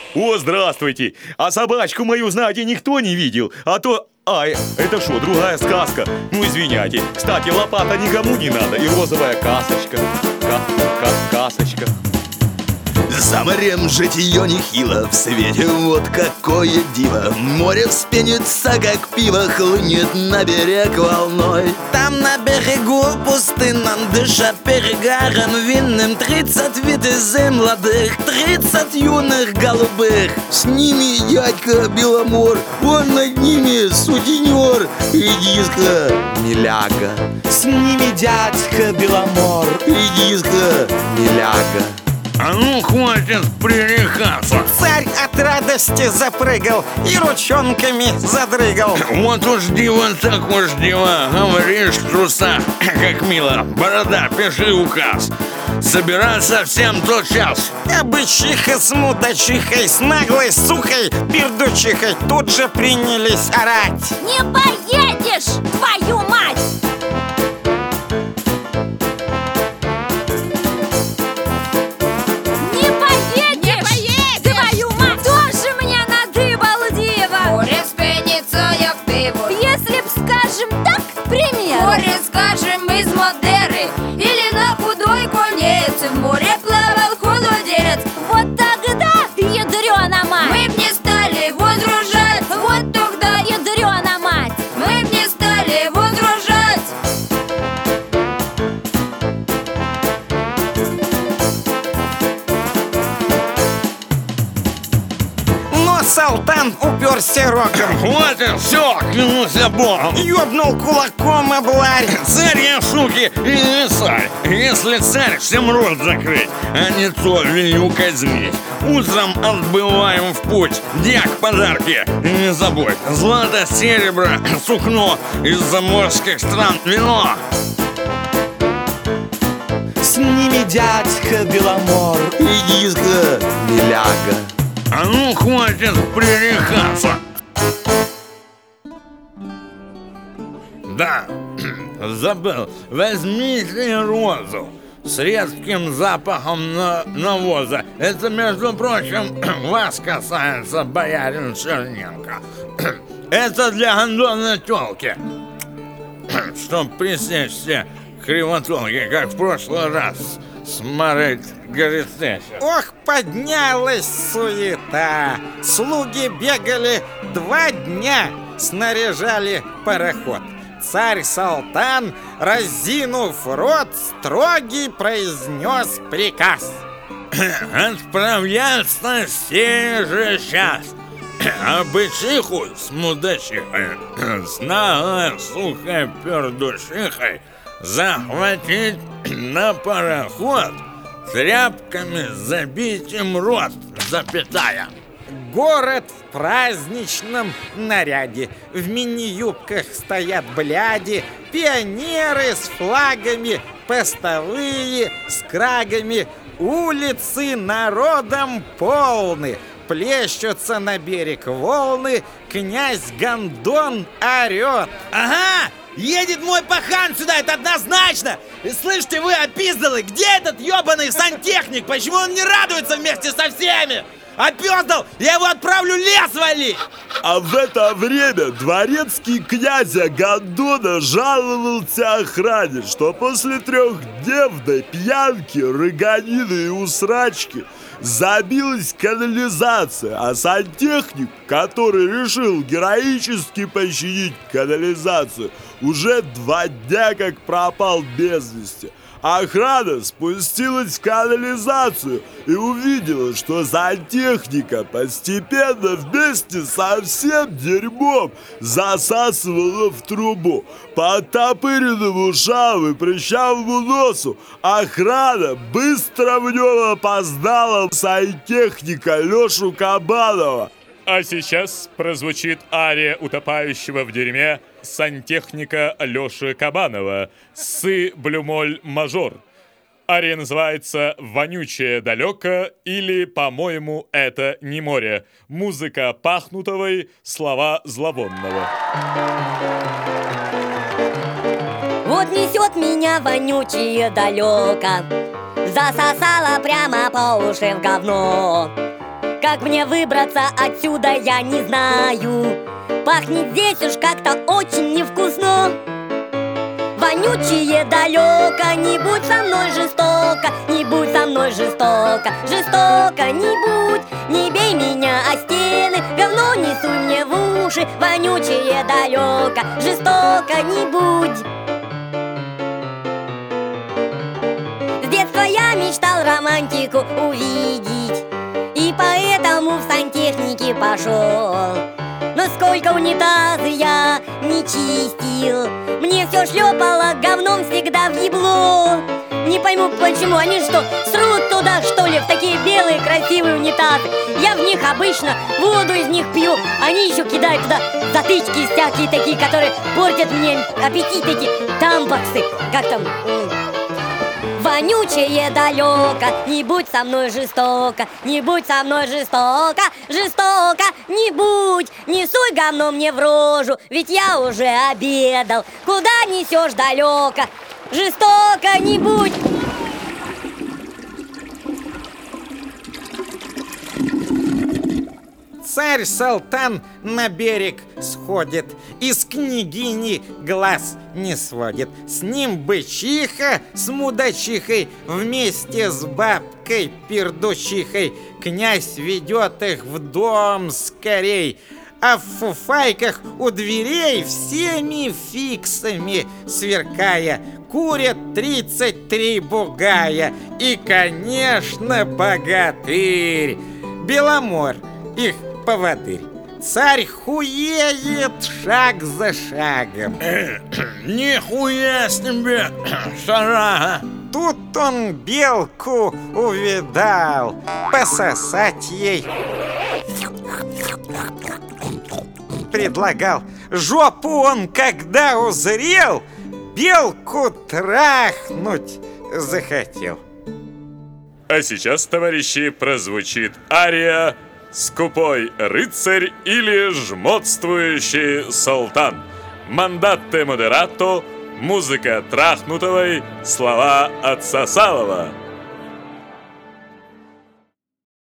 О, здравствуйте! А собачку мою, знаете, никто не видел. А то... Ай, это что, другая сказка? Ну, извиняйте. Кстати, лопата никому не надо. И розовая касочка. Касочка. За морем житье нехило, в свете вот какое диво. Море вспенится, как пиво, хлынет на берег волной. Там на берегу пустынном, дыша перегаром винным, 30 витязей молодых, 30 юных голубых. С ними дядька Беломор, он над ними сутенер. Иди-ка, миляга. С ними дядька Беломор, иди-ка, миляга. А ну, хватит пререкаться. Царь от радости запрыгал и ручонками задрыгал. Вот уж дива, так уж дива. Говоришь, труса, как мило. Борода, пиши указ. Собираться всем тот час. А бычиха с мудачихой, с наглой сухой пердучихой тут же принялись орать. Не поедешь, твою мать! Море, скажем, из Мадеры или на худой конец. В море плавал холодец. Вот тогда, ядрёна мать, мы б не стали возражать. вот тогда, ядрёна мать, Мы б не стали возражать. Но Салтан уперся рогом, Хватит, все, клянусь Богом. ёбнул кулаком об ларь. Царь я, суки, и не царь. Если царь, всем рот закрыть, а не то велю казнить. Утром отбываем в путь. Дьяк, подарки, и не забудь. Злато, серебро, сукно, из заморских стран вино. С ними дядька Беломор, Иди-ка, миляга. А ну, хватит пререкаться. Да, забыл. Возьмите розу с резким запахом навоза. Это, между прочим, вас касается, боярин Черненко. Это для гондонной тёлки, чтоб пресечь все кривотолки, как в прошлый раз с Марой Горицечем. ох, поднялась суета. Слуги бегали 2 дня, снаряжали пароход. Царь Салтан, разинув рот, строгий произнес приказ: Отправляться сей же час. А бычиху с мудачихой, с наглой сухой пердучихой захватить на пароход, тряпками забить им рот, запятая. город в праздничном наряде. В мини-юбках стоят бляди, пионеры с флагами, постовые с крагами. Улицы народом полны, плещутся на берег волны, князь Гондон орет. Ага! Едет мой пахан сюда, это однозначно! И слышите вы, опиздалы, где этот ебаный сантехник? Почему он не радуется вместе со всеми? Опиздал! Я его отправлю лес валить! А в это время дворецкий князя Гондона жаловался охране, что после 3-дневной пьянки, рыганины и усрачки забилась канализация, а сантехник, который решил героически починить канализацию, уже 2 дня как пропал без вести. Охрана спустилась в канализацию и увидела, что сантехника постепенно вместе со всем дерьмом засасывала в трубу. По оттопыренному ушам и прыщавому носу охрана быстро в нем опознала сантехника Лешу Кабанова. А сейчас прозвучит ария утопающего в дерьме сантехника Лёши Кабанова «Сы блюмоль мажор». Ария называется «Вонючее далеко» или, по-моему, это не море. Музыка Пахнутовой, слова Зловонного. вот несет меня вонючее далеко, засосала прямо по уши в говно. Как мне выбраться отсюда, я не знаю. Пахнет здесь уж как-то очень невкусно. Вонючее далеко, не будь со мной жестоко, не будь со мной жестоко, жестоко не будь. Не бей меня о стены, говно не суй мне в уши, вонючее далеко, жестоко не будь. С детства я мечтал романтику увидеть, и поэтому в сантехнике пошел. Но сколько унитазы я не чистил, мне все шлепало говном всегда в ебло. Не пойму почему, они что, срут туда что ли, в такие белые красивые унитазы? Я в них обычно воду из них пью, они еще кидают туда затычки всякие такие, которые портят мне аппетит, эти тампаксы, как там... Вонючее далеко, не будь со мной жестоко, не будь со мной жестоко, жестоко не будь. Не суй говно мне в рожу, ведь я уже обедал. Куда несешь далеко, жестоко не будь. Царь Салтан на берег сходит, из княгини глаз не сводит. С ним бычиха с мудачихой, вместе с бабкой пердучихой. Князь ведет их в дом скорей, а в фуфайках у дверей всеми фиксами сверкая курят 33 бугая. И, конечно, богатырь Беломор, их поводырь. Царь хуеет шаг за шагом. Нихуя себе, шарага! Тут он белку увидал, пососать ей предлагал. Жопу он, когда узрел, белку трахнуть захотел. А сейчас, товарищи, прозвучит ария «Скупой рыцарь» или «Жмотствующий султан». Мандатте модерато, музыка Трахнутовой, слова отца Салова.